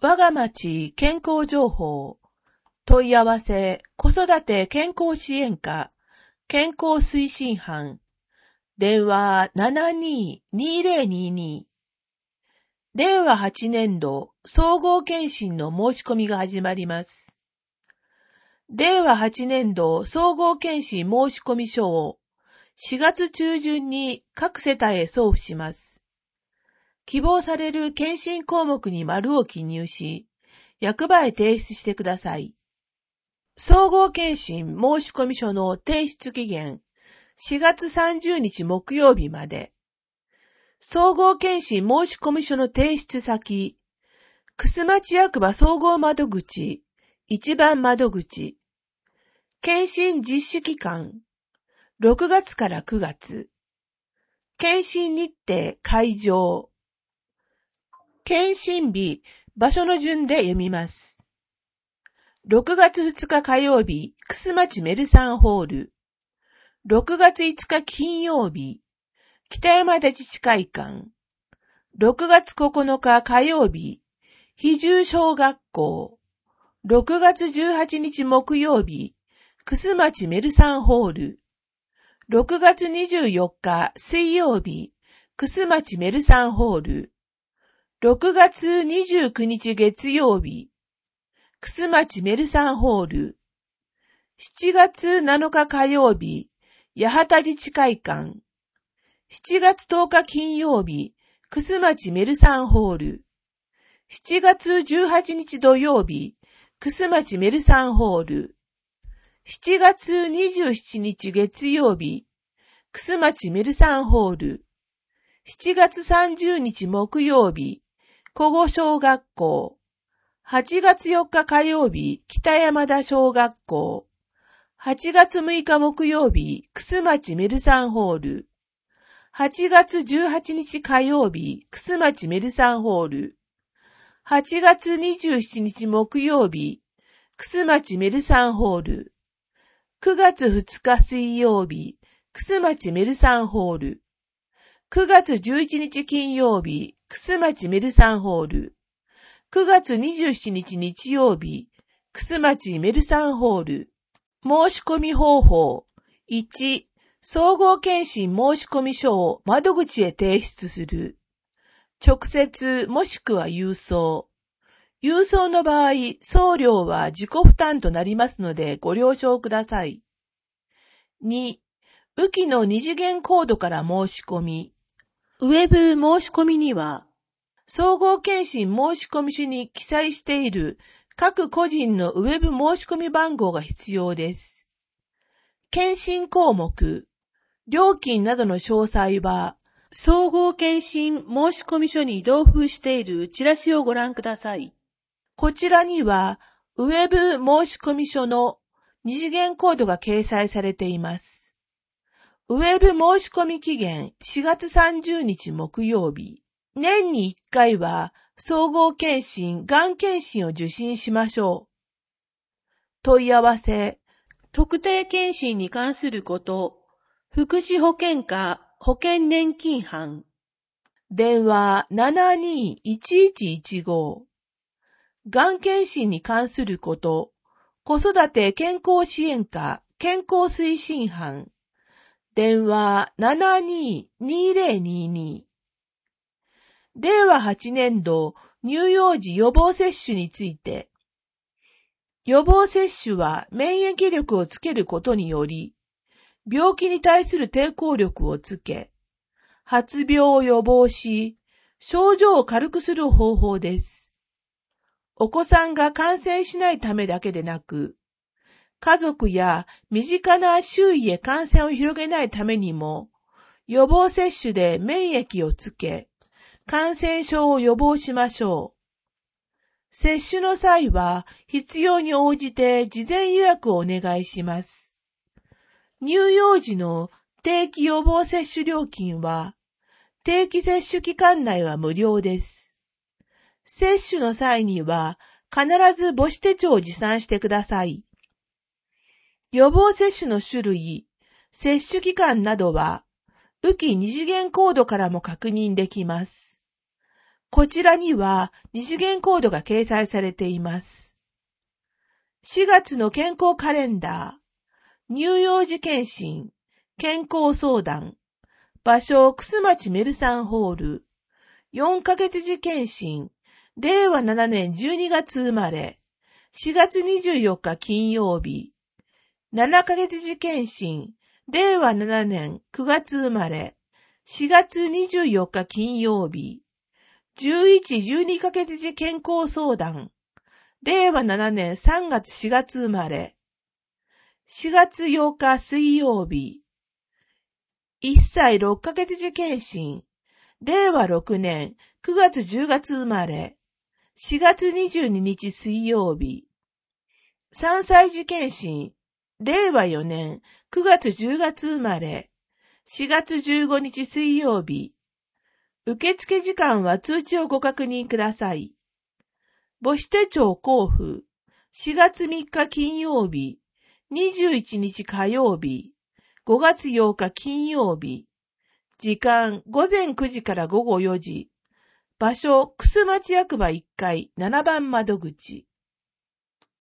我が町健康情報。問い合わせ、子育て健康支援課、健康推進班。電話72-2022。令和8年度総合検診の申し込みが始まります。令和8年度総合検診申し込み書を4月中旬に各世帯へ送付します。希望される検診項目に丸を記入し、役場へ提出してください。総合検診申し込み書の提出期限、4月30日木曜日まで。総合検診申し込み書の提出先、楠町役場総合窓口、1番窓口。検診実施期間、6月から9月。検診日程、会場。検診日、場所の順で読みます。6月2日火曜日、楠町メルサンホール。6月5日金曜日、北山田自治会館。6月9日火曜日、非住小学校。6月18日木曜日、楠町メルサンホール。6月24日水曜日、楠町メルサンホール。6月29日月曜日、楠町メルサンホール。7月7日火曜日、八幡自治会館。7月10日金曜日、楠町メルサンホール。7月18日土曜日、楠町メルサンホール。7月27日月曜日、楠町メルサンホール。7月30日木曜日、古後小学校。8月4日火曜日、北山田小学校。8月6日木曜日、楠町メルサンホール。8月18日火曜日、楠町メルサンホール。8月27日木曜日、楠町メルサンホール。9月2日水曜日、楠町メルサンホール。9月11日金曜日、楠町メルサンホール。9月27日日曜日、楠町メルサンホール。申し込み方法。1、総合検診申し込み書を窓口へ提出する。直接もしくは郵送。郵送の場合、送料は自己負担となりますのでご了承ください。2、雨季の二次元コードから申し込み。ウェブ申し込みには、総合検診申し込み書に記載している各個人のウェブ申し込み番号が必要です。検診項目、料金などの詳細は、総合検診申し込み書に同封しているチラシをご覧ください。こちらには、ウェブ申し込み書の二次元コードが掲載されています。ウェブ申し込み期限4月30日木曜日。年に1回は総合検診、がん検診を受診しましょう。問い合わせ、特定検診に関すること、福祉保険課保険年金班。電話72-1115。がん検診に関すること、子育て健康支援課健康推進班。電話72-2022。令和8年度乳幼児予防接種について。予防接種は免疫力をつけることにより、病気に対する抵抗力をつけ、発病を予防し、症状を軽くする方法です。お子さんが感染しないためだけでなく、家族や身近な周囲へ感染を広げないためにも、予防接種で免疫をつけ、感染症を予防しましょう。接種の際は必要に応じて事前予約をお願いします。乳幼児の定期予防接種料金は、定期接種期間内は無料です。接種の際には必ず母子手帳を持参してください。予防接種の種類、接種期間などは、雨季二次元コードからも確認できます。 こちらには二次元コードが掲載されています。4月の健康カレンダー、乳幼児検診、健康相談、場所、楠町メルサンホール、4ヶ月時検診、令和7年12月生まれ、4月24日金曜日、7ヶ月時検診、令和7年9月生まれ、4月24日金曜日、11、12ヶ月時健康相談、令和7年3月4月生まれ、4月8日水曜日、1歳6ヶ月時検診、令和6年9月10月生まれ、4月22日水曜日、3歳児検診、令和4年9月10月生まれ、4月15日水曜日、受付時間は通知をご確認ください。母子手帳交付、4月3日金曜日、21日火曜日、5月8日金曜日、時間午前9時から午後4時、場所、楠町役場1階7番窓口。